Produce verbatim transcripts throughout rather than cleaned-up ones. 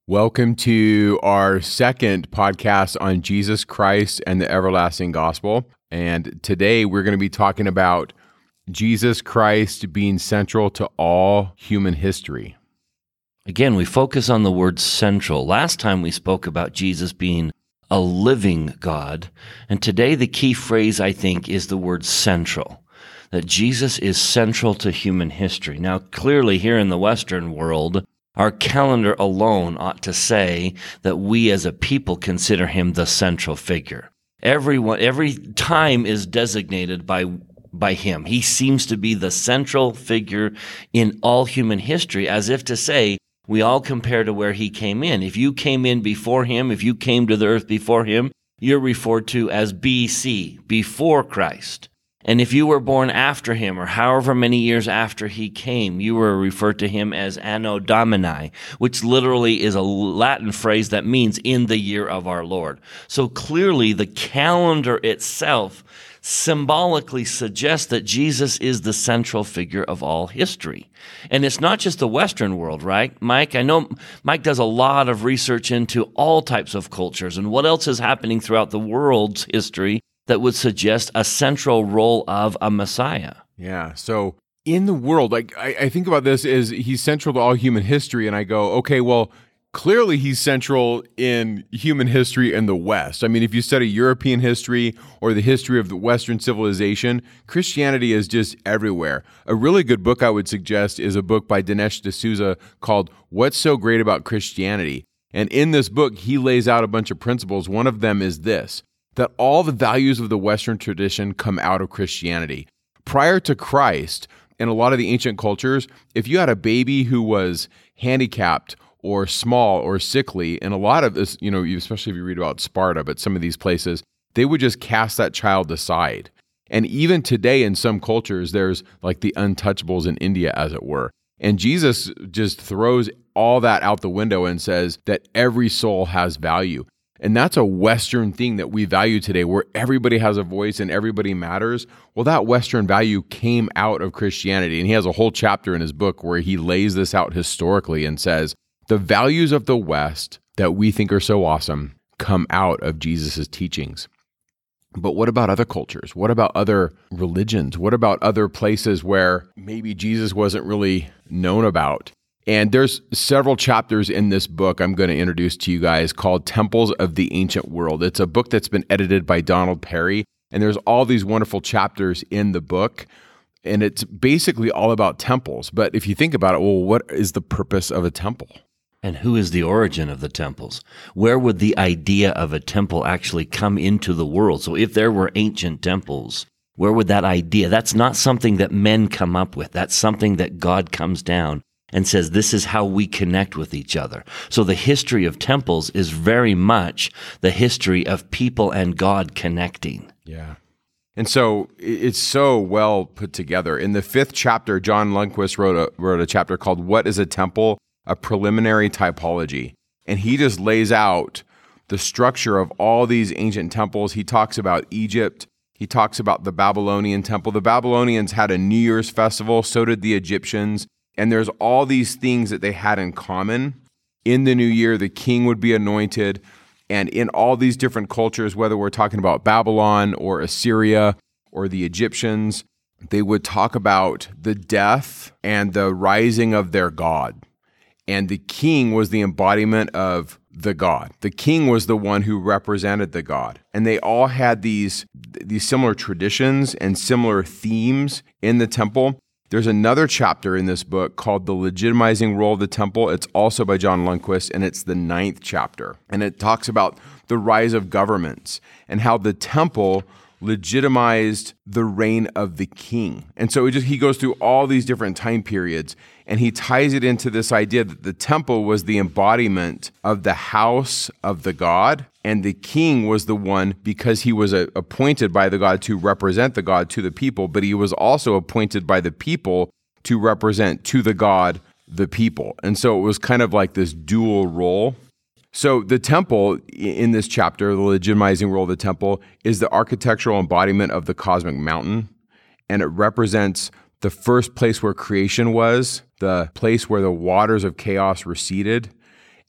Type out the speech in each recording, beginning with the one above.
Welcome to our second podcast on Jesus Christ and the everlasting gospel. And today we're going to be talking about Jesus Christ being central to all human history. Again, we focus on the word central. Last time we spoke about Jesus being a living God. And today the key phrase, I think, is the word central. That Jesus is central to human history. Now, clearly here in the Western world, our calendar alone ought to say that we as a people consider him the central figure. Everyone, every time is designated by, by him. He seems to be the central figure in all human history, as if to say, we all compare to where he came in. If you came in before him, if you came to the earth before him, you're referred to as B C, before Christ. And if you were born after him, or however many years after he came, you were referred to him as Anno Domini, which literally is a Latin phrase that means in the year of our Lord. So clearly the calendar itself symbolically suggests that Jesus is the central figure of all history. And it's not just the Western world, right? Mike, I know Mike does a lot of research into all types of cultures and what else is happening throughout the world's history that would suggest a central role of a Messiah. Yeah, so in the world, like I, I think about this as he's central to all human history, and I go, okay, well, clearly he's central in human history in the West. I mean, if you study European history or the history of the Western civilization, Christianity is just everywhere. A really good book I would suggest is a book by Dinesh D'Souza called What's So Great About Christianity? And in this book, he lays out a bunch of principles. One of them is this, that all the values of the Western tradition come out of Christianity. Prior to Christ, in a lot of the ancient cultures, if you had a baby who was handicapped or small or sickly, and a lot of this, you know, especially if you read about Sparta, but some of these places, they would just cast that child aside. And even today in some cultures, there's like the untouchables in India, as it were. And Jesus just throws all that out the window and says that every soul has value. And that's a Western thing that we value today, where everybody has a voice and everybody matters. Well, that Western value came out of Christianity. And he has a whole chapter in his book where he lays this out historically and says, the values of the West that we think are so awesome come out of Jesus' teachings. But what about other cultures? What about other religions? What about other places where maybe Jesus wasn't really known about? And there's several chapters in this book I'm going to introduce to you guys called Temples of the Ancient World. It's a book that's been edited by Donald Perry, and there's all these wonderful chapters in the book, and it's basically all about temples. But if you think about it, well, what is the purpose of a temple? And who is the origin of the temples? Where would the idea of a temple actually come into the world? So if there were ancient temples, where would that idea? That's not something that men come up with. That's something that God comes down and says, this is how we connect with each other. So the history of temples is very much the history of people and God connecting. Yeah. And so it's so well put together. In the fifth chapter, John Lundquist wrote a, wrote a chapter called What is a Temple? A Preliminary Typology. And he just lays out the structure of all these ancient temples. He talks about Egypt. He talks about the Babylonian temple. The Babylonians had a New Year's festival, so did the Egyptians. And there's all these things that they had in common. In the new year, the king would be anointed. And in all these different cultures, whether we're talking about Babylon or Assyria or the Egyptians, they would talk about the death and the rising of their god. And the king was the embodiment of the god. The king was the one who represented the god. And they all had these, these similar traditions and similar themes in the temple. There's another chapter in this book called The Legitimizing Role of the Temple. It's also by John Lundquist, and it's the ninth chapter. And it talks about the rise of governments and how the temple legitimized the reign of the king. And so it just he goes through all these different time periods, and he ties it into this idea that the temple was the embodiment of the house of the god, and the king was the one because he was a, appointed by the god to represent the god to the people, but he was also appointed by the people to represent to the god the people. And so it was kind of like this dual role. So the temple in this chapter, the legitimizing role of the temple, is the architectural embodiment of the cosmic mountain, and it represents the first place where creation was, the place where the waters of chaos receded,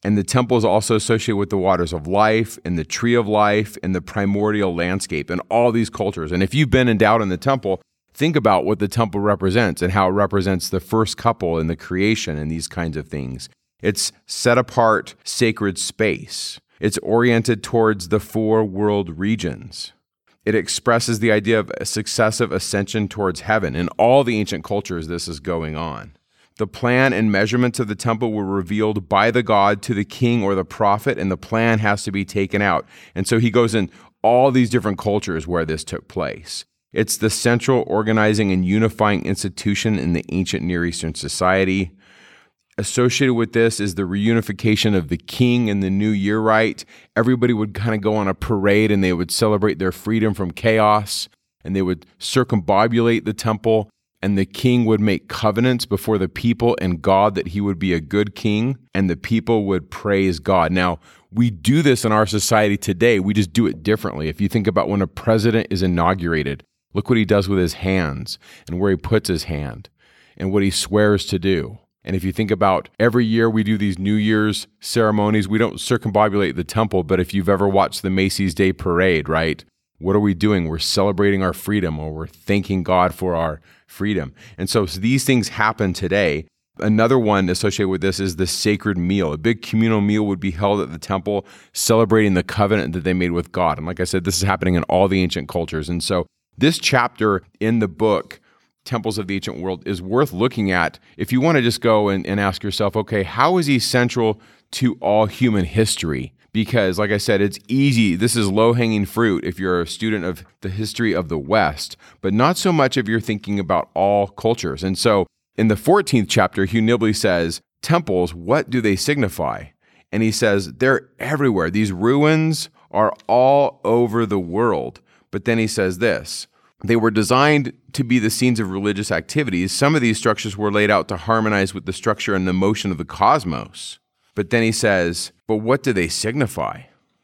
And the temple is also associated with the waters of life and the tree of life and the primordial landscape and all these cultures. And if you've been endowed in the temple, think about what the temple represents and how it represents the first couple in the creation and these kinds of things. It's set apart sacred space. It's oriented towards the four world regions. It expresses the idea of a successive ascension towards heaven. In all the ancient cultures, this is going on. The plan and measurements of the temple were revealed by the god to the king or the prophet, and the plan has to be taken out. And so he goes in all these different cultures where this took place. It's the central organizing and unifying institution in the ancient Near Eastern society. Associated with this is the reunification of the king and the new year rite. Everybody would kind of go on a parade and they would celebrate their freedom from chaos, and they would circumbobulate the temple, and the king would make covenants before the people and God that he would be a good king, and the people would praise God. Now, we do this in our society today. We just do it differently. If you think about when a president is inaugurated, look what he does with his hands and where he puts his hand and what he swears to do. And if you think about every year we do these New Year's ceremonies, we don't circumbobulate the temple, but if you've ever watched the Macy's Day Parade, right? What are we doing? We're celebrating our freedom, or we're thanking God for our freedom. And so, so these things happen today. Another one associated with this is the sacred meal. A big communal meal would be held at the temple, celebrating the covenant that they made with God. And like I said, this is happening in all the ancient cultures. And so this chapter in the book, Temples of the Ancient World, is worth looking at if you want to just go and, and ask yourself, okay, how is he central to all human history? Because, like I said, it's easy. This is low-hanging fruit if you're a student of the history of the West, but not so much if you're thinking about all cultures. And so in the fourteenth chapter, Hugh Nibley says, temples, what do they signify? And he says, they're everywhere. These ruins are all over the world. But then he says this, they were designed to be the scenes of religious activities. Some of these structures were laid out to harmonize with the structure and the motion of the cosmos. But then he says, but what do they signify?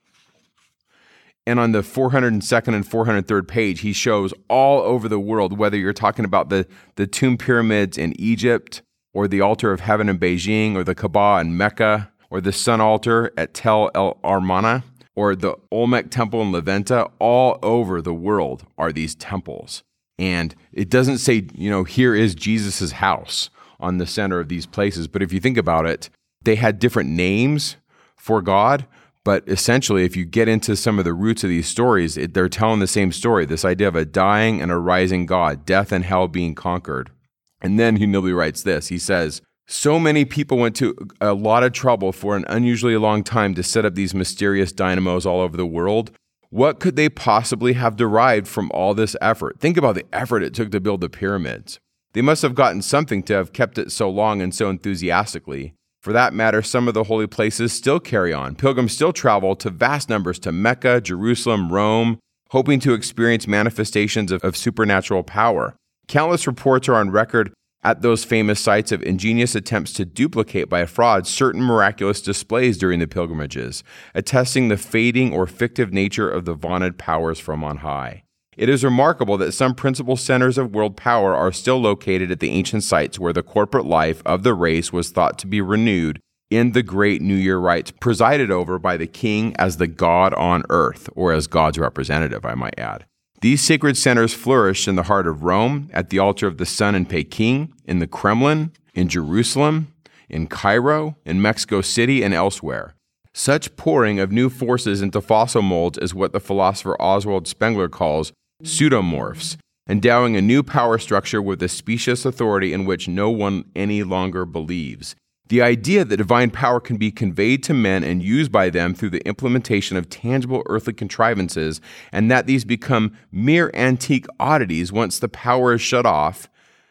And on the four hundred second and four hundred third page, he shows all over the world, whether you're talking about the, the tomb pyramids in Egypt, or the altar of heaven in Beijing, or the Kaaba in Mecca, or the sun altar at Tel El Armana, or the Olmec temple in Levanta. All over the world are these temples. And it doesn't say, you know, here is Jesus's house on the center of these places. But if you think about it, they had different names for God. But essentially, if you get into some of the roots of these stories, it, they're telling the same story, this idea of a dying and a rising God, death and hell being conquered. And then Hugh Nibley writes this. He says, so many people went to a lot of trouble for an unusually long time to set up these mysterious dynamos all over the world. What could they possibly have derived from all this effort? Think about the effort it took to build the pyramids. They must have gotten something to have kept it so long and so enthusiastically. For that matter, some of the holy places still carry on. Pilgrims still travel to vast numbers to Mecca, Jerusalem, Rome, hoping to experience manifestations of, of supernatural power. Countless reports are on record at those famous sites of ingenious attempts to duplicate by fraud certain miraculous displays during the pilgrimages, attesting the fading or fictive nature of the vaunted powers from on high. It is remarkable that some principal centers of world power are still located at the ancient sites where the corporate life of the race was thought to be renewed in the great New Year rites presided over by the king as the God on earth, or as God's representative, I might add. These sacred centers flourished in the heart of Rome, at the altar of the sun in Peking, in the Kremlin, in Jerusalem, in Cairo, in Mexico City, and elsewhere. Such pouring of new forces into fossil molds is what the philosopher Oswald Spengler calls pseudomorphs, endowing a new power structure with a specious authority in which no one any longer believes. The idea that divine power can be conveyed to men and used by them through the implementation of tangible earthly contrivances, and that these become mere antique oddities once the power is shut off,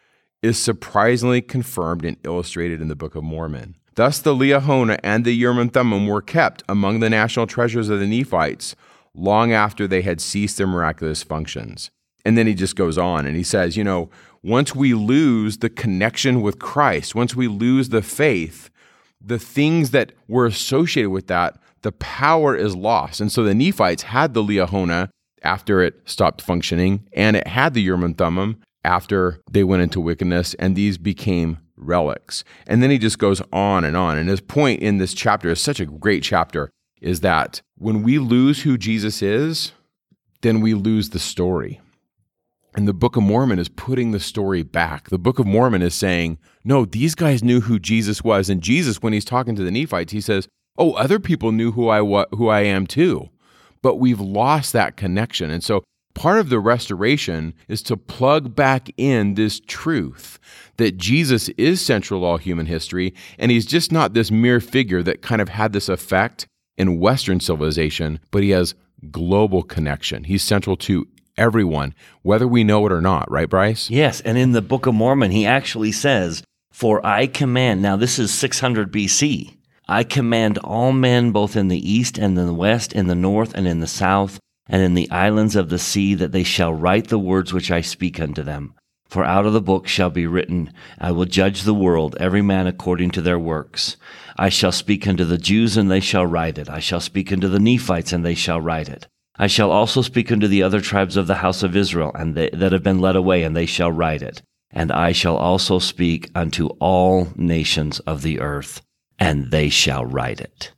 is surprisingly confirmed and illustrated in the Book of Mormon. Thus the Liahona and the Urim Thummim were kept among the national treasures of the Nephites long after they had ceased their miraculous functions. And then he just goes on and he says, you know, once we lose the connection with Christ, once we lose the faith, the things that were associated with that, the power is lost. And so the Nephites had the Liahona after it stopped functioning, and it had the Urim and Thummim after they went into wickedness, and these became relics. And then he just goes on and on. And his point in this chapter is such a great chapter, is that when we lose who Jesus is, then we lose the story. And the Book of Mormon is putting the story back. The Book of Mormon is saying, no, these guys knew who Jesus was. And Jesus, when he's talking to the Nephites, he says, oh, other people knew who I wa- who I am too. But we've lost that connection. And so part of the restoration is to plug back in this truth that Jesus is central to all human history, and he's just not this mere figure that kind of had this effect in Western civilization, but he has global connection. He's central to everyone, whether we know it or not, right, Bryce? Yes, and in the Book of Mormon, he actually says, for I command, now this is six hundred B C, I command all men both in the east and in the west, in the north and in the south, and in the islands of the sea, that they shall write the words which I speak unto them. For out of the book shall be written, I will judge the world, every man according to their works. I shall speak unto the Jews, and they shall write it. I shall speak unto the Nephites, and they shall write it. I shall also speak unto the other tribes of the house of Israel, and they, that have been led away, and they shall write it. And I shall also speak unto all nations of the earth, and they shall write it.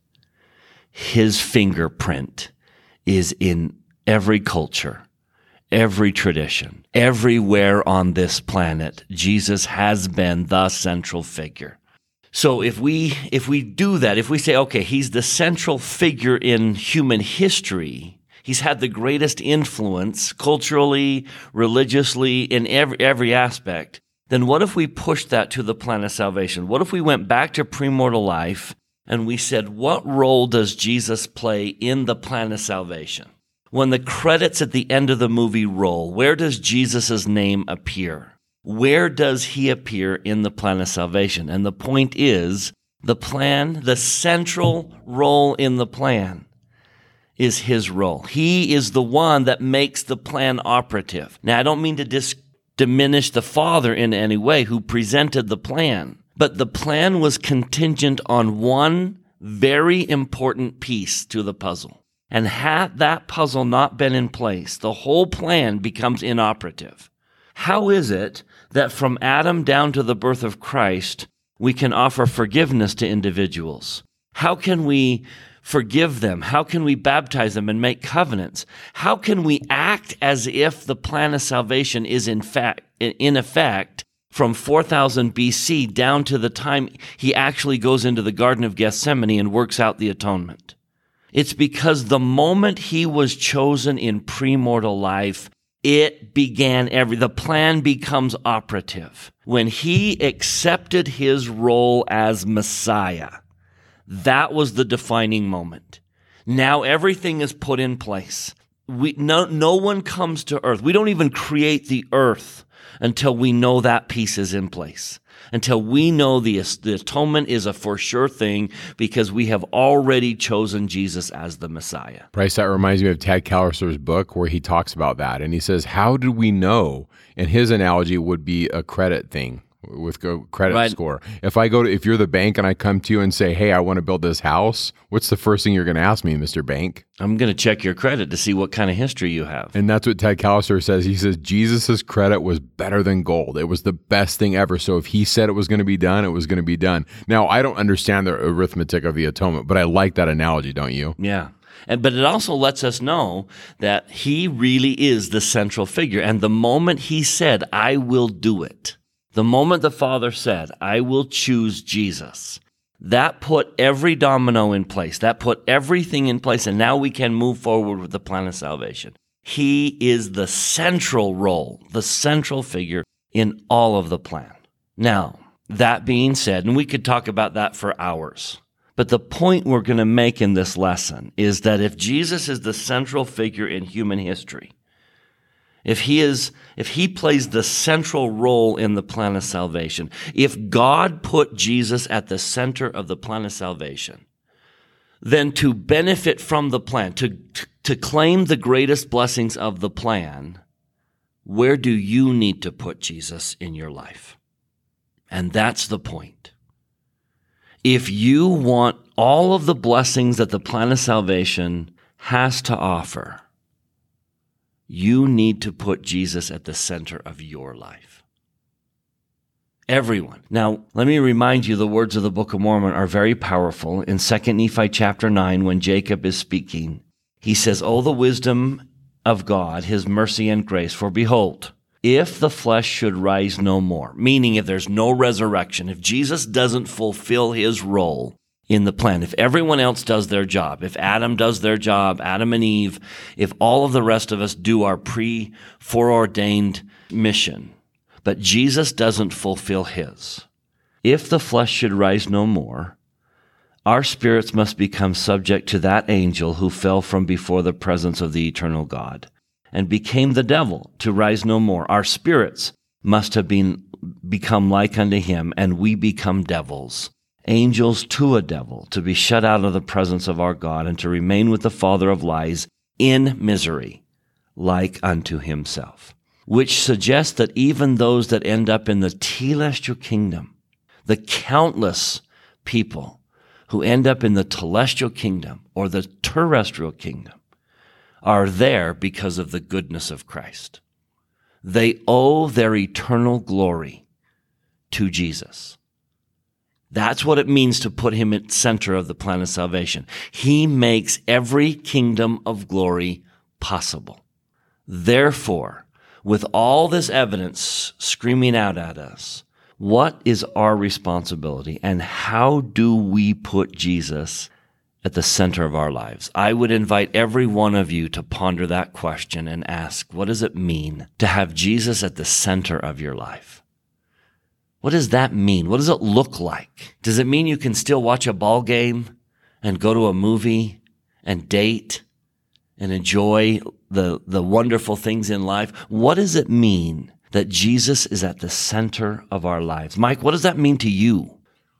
His fingerprint is in every culture, every tradition, everywhere on this planet. Jesus has been the central figure. So if we if we do that, if we say, okay, he's the central figure in human history, he's had the greatest influence culturally, religiously, in every every aspect, then what if we pushed that to the plan of salvation? What if we went back to premortal life and we said, what role does Jesus play in the plan of salvation? When the credits at the end of the movie roll, where does Jesus' name appear? Where does he appear in the plan of salvation? And the point is, the plan, the central role in the plan is his role. He is the one that makes the plan operative. Now, I don't mean to dis- diminish the Father in any way who presented the plan, but the plan was contingent on one very important piece to the puzzle. And had that puzzle not been in place, the whole plan becomes inoperative. How is it that from Adam down to the birth of Christ, we can offer forgiveness to individuals? How can we forgive them? How can we baptize them and make covenants? How can we act as if the plan of salvation is in fact, in effect from four thousand B C down to the time he actually goes into the Garden of Gethsemane and works out the atonement? It's because the moment he was chosen in premortal life, it began every, the plan becomes operative. When he accepted his role as Messiah, that was the defining moment. Now everything is put in place. We, no, no one comes to earth. We don't even create the earth until we know that piece is in place. Until we know the, the atonement is a for sure thing because we have already chosen Jesus as the Messiah. Bryce, that reminds me of Tad Callister's book where he talks about that. And he says, how did we know? And his analogy would be a credit thing with go credit Right. score. If I go to, if you're the bank and I come to you and say, hey, I want to build this house, what's the first thing you're going to ask me, Mister Bank? I'm going to check your credit to see what kind of history you have. And that's what Ted Callister says. He says Jesus's credit was better than gold. It was the best thing ever. So if he said it was going to be done, it was going to be done. Now, I don't understand the arithmetic of the atonement, but I like that analogy, don't you? Yeah. And, but it also lets us know that he really is the central figure. And the moment he said, I will do it, the moment the Father said, I will choose Jesus, that put every domino in place. That put everything in place. And now we can move forward with the plan of salvation. He is the central role, the central figure in all of the plan. Now, that being said, and we could talk about that for hours, but the point we're going to make in this lesson is that if Jesus is the central figure in human history, If he is, if he plays the central role in the plan of salvation, if God put Jesus at the center of the plan of salvation, then to benefit from the plan, to, to claim the greatest blessings of the plan, where do you need to put Jesus in your life? And that's the point. If you want all of the blessings that the plan of salvation has to offer, you need to put Jesus at the center of your life. Everyone. Now, let me remind you, the words of the Book of Mormon are very powerful. In Second Nephi chapter nine, when Jacob is speaking, he says, "Oh, the wisdom of God, his mercy and grace, for behold, if the flesh should rise no more," meaning if there's no resurrection, if Jesus doesn't fulfill his role in the plan, if everyone else does their job, if Adam does their job, Adam and Eve, if all of the rest of us do our pre-foreordained mission, but Jesus doesn't fulfill his, if the flesh should rise no more, our spirits must become subject to that angel who fell from before the presence of the eternal God and became the devil to rise no more. Our spirits must have been become like unto him, and we become devils, angels to a devil, to be shut out of the presence of our God and to remain with the father of lies in misery, like unto himself. Which suggests that even those that end up in the telestial kingdom, the countless people who end up in the telestial kingdom or the terrestrial kingdom, are there because of the goodness of Christ. They owe their eternal glory to Jesus. That's what it means to put him at center of the plan of salvation. He makes every kingdom of glory possible. Therefore, with all this evidence screaming out at us, what is our responsibility and how do we put Jesus at the center of our lives? I would invite every one of you to ponder that question and ask, what does it mean to have Jesus at the center of your life? What does that mean? What does it look like? Does it mean you can still watch a ball game and go to a movie and date and enjoy the, the wonderful things in life? What does it mean that Jesus is at the center of our lives? Mike, what does that mean to you?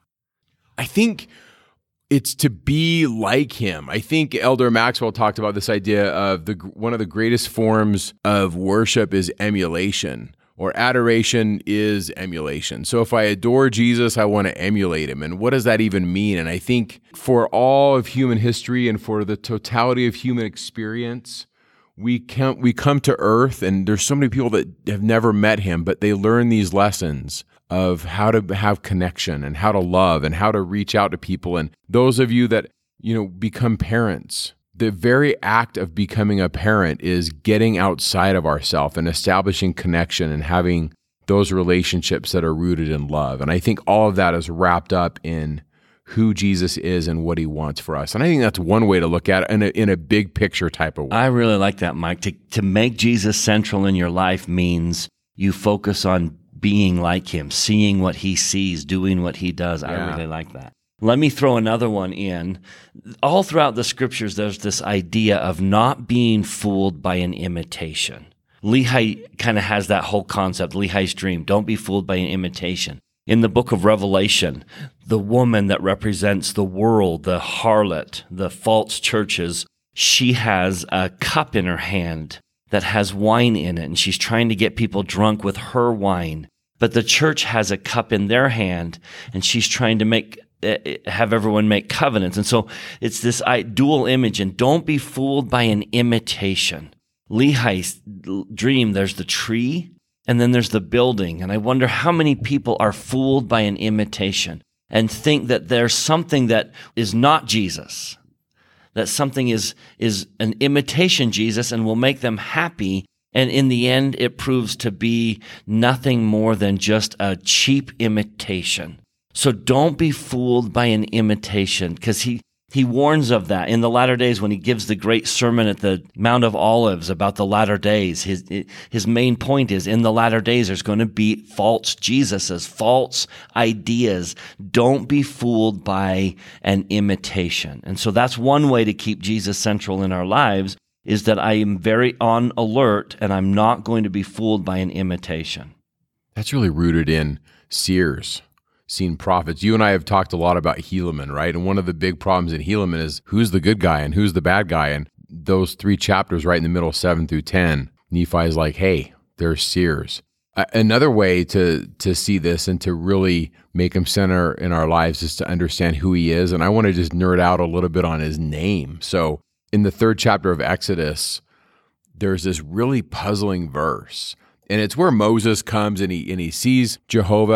I think it's to be like him. I think Elder Maxwell talked about this idea of the one of the greatest forms of worship is emulation, or adoration is emulation. So if I adore Jesus, I want to emulate him. And what does that even mean? And I think for all of human history and for the totality of human experience, we come, we come to earth, and there's so many people that have never met him, but they learn these lessons of how to have connection and how to love and how to reach out to people. And those of you that, you know, become parents, the very act of becoming a parent is getting outside of ourselves and establishing connection and having those relationships that are rooted in love. And I think all of that is wrapped up in who Jesus is and what he wants for us. And I think that's one way to look at it in a, in a big picture type of way. I really like that, Mike. To, to make Jesus central in your life means you focus on being like him, seeing what he sees, doing what he does. Yeah. I really like that. Let me throw another one in. All throughout the scriptures, there's this idea of not being fooled by an imitation. Lehi kind of has that whole concept, Lehi's dream. Don't be fooled by an imitation. In the book of Revelation, the woman that represents the world, the harlot, the false churches, she has a cup in her hand that has wine in it, and she's trying to get people drunk with her wine. But the church has a cup in their hand, and she's trying to make have everyone make covenants. And so it's this dual image, and don't be fooled by an imitation. Lehi's dream, there's the tree, and then there's the building. And I wonder how many people are fooled by an imitation and think that there's something that is not Jesus, that something is, is an imitation Jesus and will make them happy. And in the end, it proves to be nothing more than just a cheap imitation. So don't be fooled by an imitation, because he, he warns of that in the latter days when he gives the great sermon at the Mount of Olives about the latter days. His, his main point is in the latter days there's going to be false Jesuses, false ideas. Don't be fooled by an imitation. And so that's one way to keep Jesus central in our lives, is that I am very on alert and I'm not going to be fooled by an imitation. That's really rooted in seers. Seen prophets. You and I have talked a lot about Helaman, right? And one of the big problems in Helaman is who's the good guy and who's the bad guy. And those three chapters right in the middle, seven through ten, Nephi is like, hey, they're seers. Uh, another way to to see this and to really make him center in our lives is to understand who he is. And I want to just nerd out a little bit on his name. So in the third chapter of Exodus, there's this really puzzling verse. And it's where Moses comes and he and he sees Jehovah.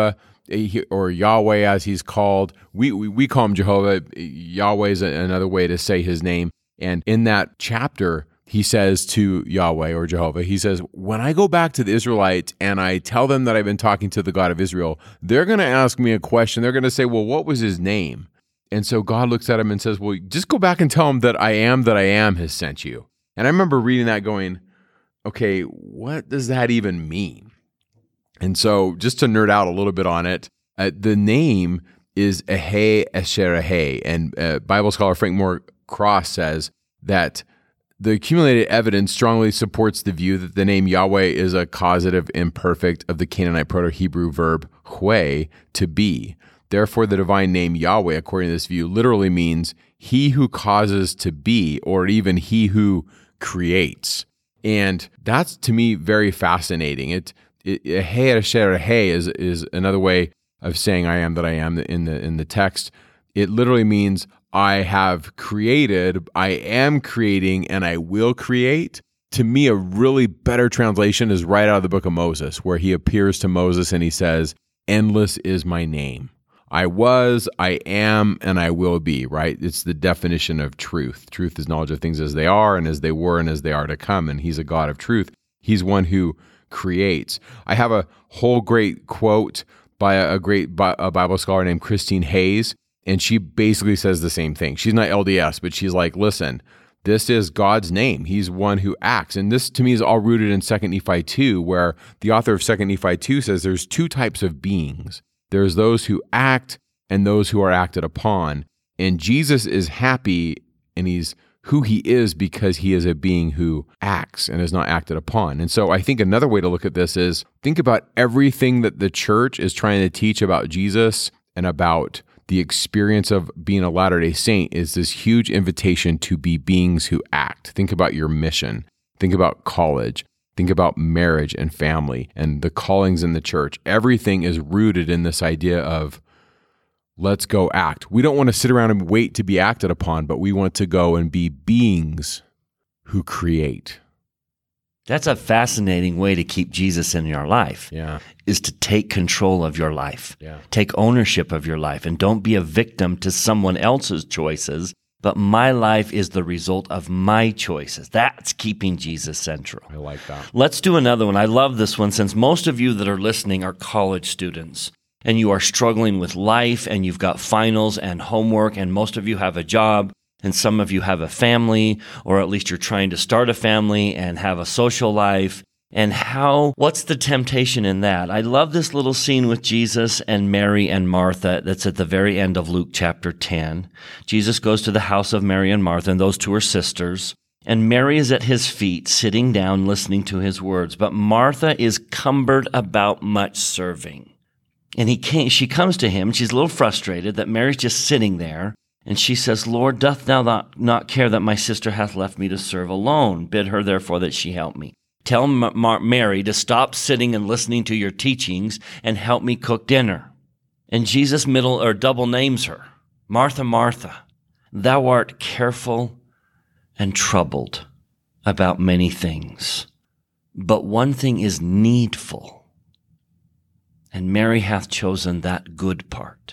or Yahweh as he's called. We, we, we call him Jehovah. Yahweh is another way to say his name. And in that chapter, he says to Yahweh or Jehovah, he says, when I go back to the Israelites and I tell them that I've been talking to the God of Israel, they're going to ask me a question. They're going to say, well, what was his name? And so God looks at him and says, well, just go back and tell him that I am that I am has sent you. And I remember reading that going, okay, what does that even mean? And so just to nerd out a little bit on it, uh, the name is Ehe Asher Ehe. And uh, Bible scholar Frank Moore Cross says that the accumulated evidence strongly supports the view that the name Yahweh is a causative imperfect of the Canaanite Proto-Hebrew verb hue, to be. Therefore, the divine name Yahweh, according to this view, literally means he who causes to be, or even he who creates. And that's, to me, very fascinating. It, it Ehe Asher Ehe is is another way of saying I am that I am in the in the text. It literally means I have created, I am creating, and I will create. To me, a really better translation is right out of the book of Moses, where he appears to Moses and he says, endless is my name. I was, I am, and I will be, right? It's the definition of truth. Truth is knowledge of things as they are and as they were and as they are to come. And he's a God of truth. He's one who creates. I have a whole great quote by a great a Bible scholar named Christine Hayes, and she basically says the same thing. She's not L D S, but she's like, listen, this is God's name. He's one who acts. And this, to me, is all rooted in Second Nephi two, where the author of Second Nephi two says there's two types of beings. There's those who act and those who are acted upon. And Jesus is happy, and he's who he is because he is a being who acts and is not acted upon. And so I think another way to look at this is think about everything that the church is trying to teach about Jesus and about the experience of being a Latter-day Saint is this huge invitation to be beings who act. Think about your mission. Think about college. Think about marriage and family and the callings in the church. Everything is rooted in this idea of let's go act. We don't want to sit around and wait to be acted upon, but we want to go and be beings who create. That's a fascinating way to keep Jesus in your life. Yeah. Is to take control of your life. Yeah. Take ownership of your life, and don't be a victim to someone else's choices, but my life is the result of my choices. That's keeping Jesus central. I like that. Let's do another one. I love this one, since most of you that are listening are college students and you are struggling with life and you've got finals and homework, and most of you have a job and some of you have a family, or at least you're trying to start a family and have a social life. And how, what's the temptation in that? I love this little scene with Jesus and Mary and Martha that's at the very end of Luke chapter ten. Jesus goes to the house of Mary and Martha, and those two are sisters. And Mary is at his feet, sitting down, listening to his words. But Martha is cumbered about much serving. And he came, she comes to him, and she's a little frustrated that Mary's just sitting there. And she says, Lord, doth thou not, not care that my sister hath left me to serve alone? Bid her therefore that she help me. Tell Mar- Mary to stop sitting and listening to your teachings and help me cook dinner. And Jesus middle or double names her. Martha, Martha, thou art careful and troubled about many things, but one thing is needful, and Mary hath chosen that good part.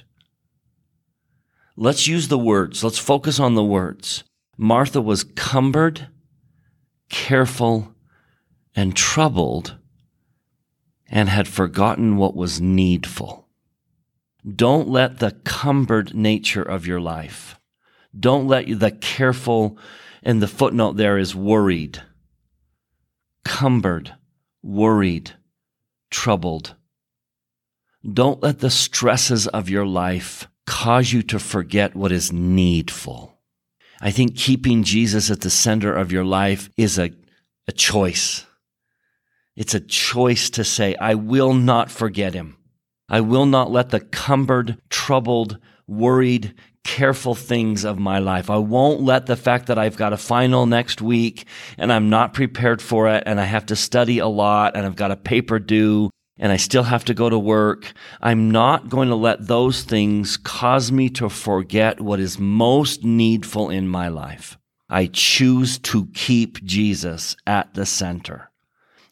Let's use the words. Let's focus on the words. Martha was cumbered, careful, and troubled, and had forgotten what was needful. Don't let the cumbered nature of your life, don't let the careful, and the footnote there is worried, cumbered, worried, troubled. Don't let the stresses of your life cause you to forget what is needful. I think keeping Jesus at the center of your life is a, a choice. It's a choice to say, I will not forget him. I will not let the cumbered, troubled, worried, careful things of my life. I won't let the fact that I've got a final next week and I'm not prepared for it and I have to study a lot and I've got a paper due and I still have to go to work. I'm not going to let those things cause me to forget what is most needful in my life. I choose to keep Jesus at the center.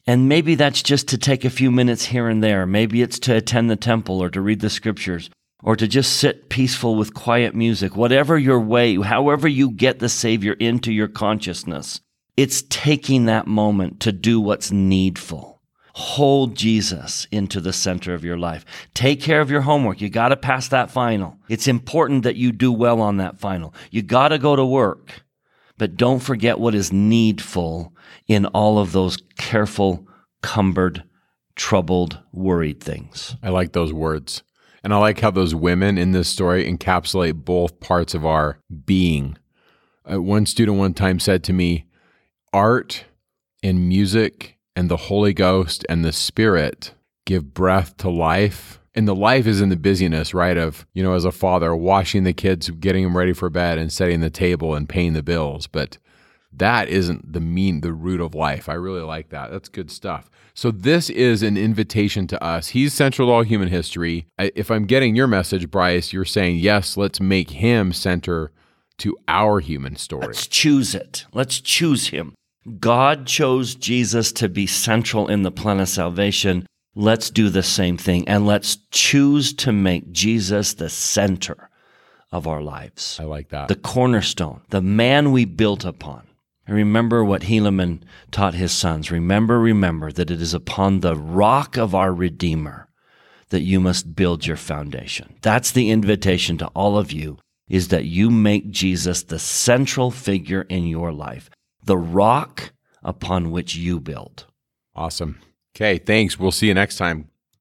And maybe that's just to take a few minutes here and there. Maybe it's to attend the temple or to read the scriptures or to just sit peaceful with quiet music. Whatever your way, however you get the Savior into your consciousness, it's taking that moment to do what's needful. Hold Jesus into the center of your life. Take care of your homework. You got to pass that final. It's important that you do well on that final. You got to go to work. But don't forget what is needful in all of those careful, cumbered, troubled, worried things. I like those words. And I like how those women in this story encapsulate both parts of our being. Uh, one student one time said to me, art and music and the Holy Ghost and the Spirit give breath to life. And the life is in the busyness, right, of, you know, as a father, washing the kids, getting them ready for bed and setting the table and paying the bills. But that isn't the mean, the root of life. I really like that. That's good stuff. So this is an invitation to us. He's central to all human history. I, if I'm getting your message, Bryce, you're saying, yes, let's make him center to our human story. Let's choose it. Let's choose him. God chose Jesus to be central in the plan of salvation. Let's do the same thing, and let's choose to make Jesus the center of our lives. I like that. The cornerstone, the man we built upon. And remember what Helaman taught his sons. Remember, remember that it is upon the rock of our Redeemer that you must build your foundation. That's the invitation to all of you, is that you make Jesus the central figure in your life, the rock upon which you build. Awesome. Okay, thanks. We'll see you next time.